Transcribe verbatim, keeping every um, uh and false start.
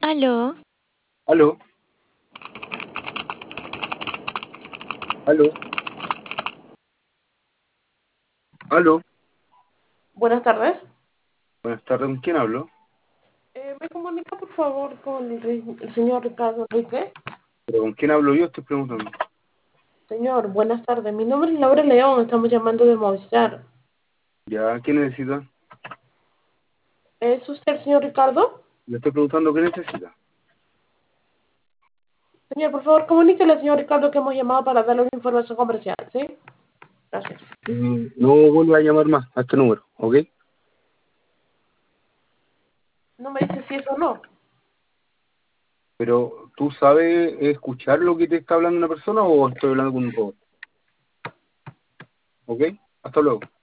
Aló, Aló, aló, aló. Buenas tardes. Buenas tardes, ¿con quién hablo? Eh, ¿me comunica por favor con el, re- el señor Ricardo Enrique? ¿Pero con quién hablo yo? Estoy preguntando. Señor, buenas tardes. Mi nombre es Laura León. Estamos llamando de Movistar. ¿Ya? ¿Qué necesita? ¿Es usted el señor Ricardo? Le estoy preguntando qué necesita. Señor, por favor, comuníquele al señor Ricardo que hemos llamado para darle una información comercial, ¿sí? Gracias. Mm, No vuelva a llamar más a este número, ¿ok? No me dice si es o no. Pero, ¿tú sabes escuchar lo que te está hablando una persona o estoy hablando con un robot? ¿Ok? Hasta luego.